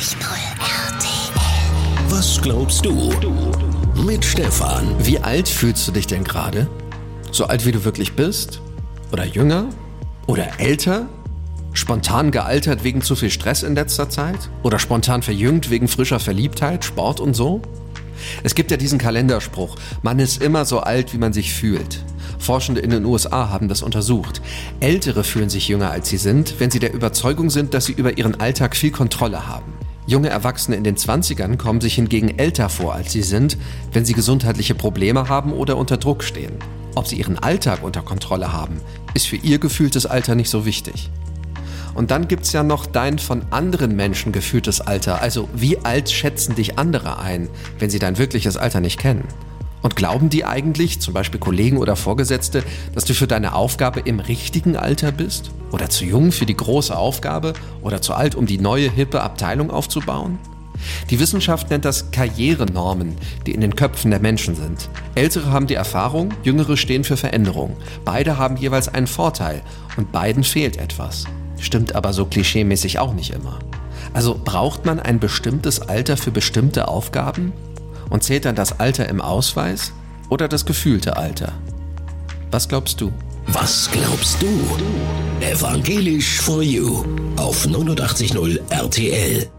RTL. Was glaubst du? Mit Stefan. Wie alt fühlst du dich denn gerade? So alt, wie du wirklich bist? Oder jünger? Oder älter? Spontan gealtert wegen zu viel Stress in letzter Zeit? Oder spontan verjüngt wegen frischer Verliebtheit, Sport und so? Es gibt ja diesen Kalenderspruch, man ist immer so alt, wie man sich fühlt. Forschende in den USA haben das untersucht. Ältere fühlen sich jünger, als sie sind, wenn sie der Überzeugung sind, dass sie über ihren Alltag viel Kontrolle haben. Junge Erwachsene in den 20ern kommen sich hingegen älter vor, als sie sind, wenn sie gesundheitliche Probleme haben oder unter Druck stehen. Ob sie ihren Alltag unter Kontrolle haben, ist für ihr gefühltes Alter nicht so wichtig. Und dann gibt's ja noch dein von anderen Menschen gefühltes Alter, also wie alt schätzen dich andere ein, wenn sie dein wirkliches Alter nicht kennen? Und glauben die eigentlich, zum Beispiel Kollegen oder Vorgesetzte, dass du für deine Aufgabe im richtigen Alter bist? Oder zu jung für die große Aufgabe? Oder zu alt, um die neue, hippe Abteilung aufzubauen? Die Wissenschaft nennt das Karrierenormen, die in den Köpfen der Menschen sind. Ältere haben die Erfahrung, Jüngere stehen für Veränderung. Beide haben jeweils einen Vorteil und beiden fehlt etwas. Stimmt aber so klischeemäßig auch nicht immer. Also braucht man ein bestimmtes Alter für bestimmte Aufgaben? Und zählt dann das Alter im Ausweis oder das gefühlte Alter? Was glaubst du? Was glaubst du? Evangelisch for You auf 89.0 RTL.